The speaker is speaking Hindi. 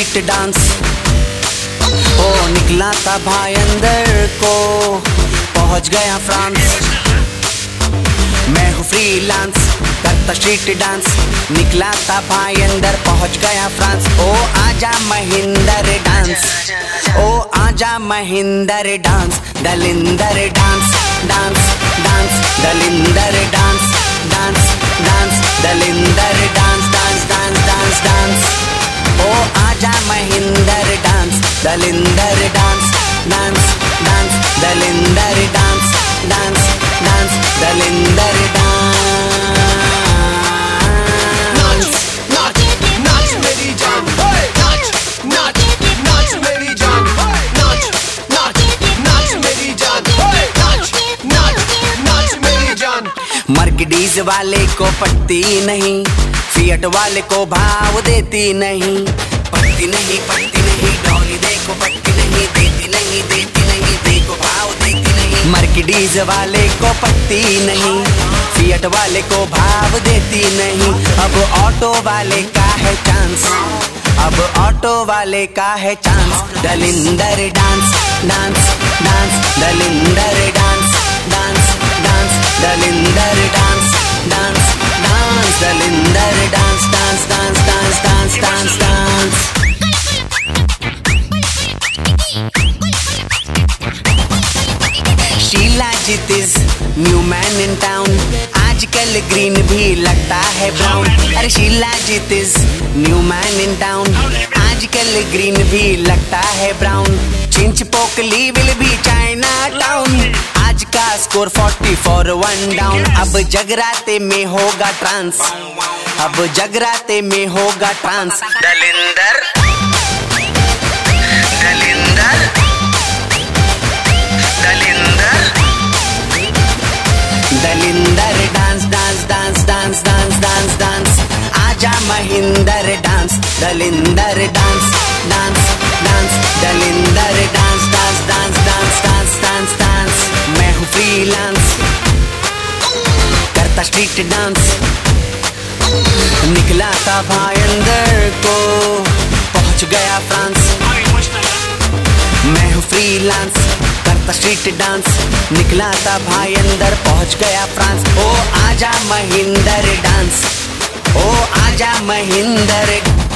Street dance. ओ निकला था भाई अंदर को, पहुंच गया फ्रांस। मैं हूँ फ्रीलांस, करता स्ट्रीट डांस। निकला था भाई अंदर, पहुंच गया फ्रांस। ओ आजा महिंदर डांस, ओ आजा महिंदर डांस। दलिंदर डांस, डांस डांस, दलिंदर डांस, डांस डांस, दलिंदर dance, dance dance dance dance. ओ आजा महिंदर डांस, दलिंदर डांस, डांस डांस, दलिंदर डांस, डांस डांस, दलिंदर डांस। नाच नाच मेरी जान, नाच नाच नाच मेरी जान, नाच नाच नाच मेरी जान, नाच नाच नाच मेरी जान। मर्सिडीज वाले को पटती नहीं, फिएट वाले को भाव देती नहीं। पटती नहीं, पटती नहीं, डॉली देखो पटती नहीं, देती नहीं, देती नहीं, देखो भाव देती नहीं। मर्सिडीज वाले को पटती नहीं, फिएट वाले को भाव देती नहीं। अब ऑटो वाले का है चांस, अब ऑटो वाले का है चांस। दलिंदर डांस, डांस डांस, दलिंदर डांस, डांस डांस, दलिंदर डांस, डांस डांस, दलिंदर dance, dance dance dance dance dance dance. Shilajit is new man in town, आजकल ग्रीन भी लगता है ब्राउन। अरे Shilajit is new man in town, आजकल ग्रीन भी लगता है ब्राउन। चिंच पोकली विल भी चाइना टाउन, आज का स्कोर 44 1 डाउन। अब जगराते में होगा ट्रांस, अब जगराते में होगा ट्रांस। दलिंदर दलिंदर दलिंदर दलिंदर dance, dance dance dance dance dance dance. आजा महिंदर डांस, दलिंदर डांस, डांस डांस, दलिंदर dance, dance dance dance dance dance dance. मैं हूँ फ्रीलांस, करता स्ट्रीट डांस। निकला था भाई अंदर को, पहुंच गया फ्रांस। मैं हूँ फ्रीलांस, करता स्ट्रीट डांस। निकला था भाई अंदर, पहुंच गया फ्रांस। ओ आजा महिंदर डांस, ओ आजा महिंदर।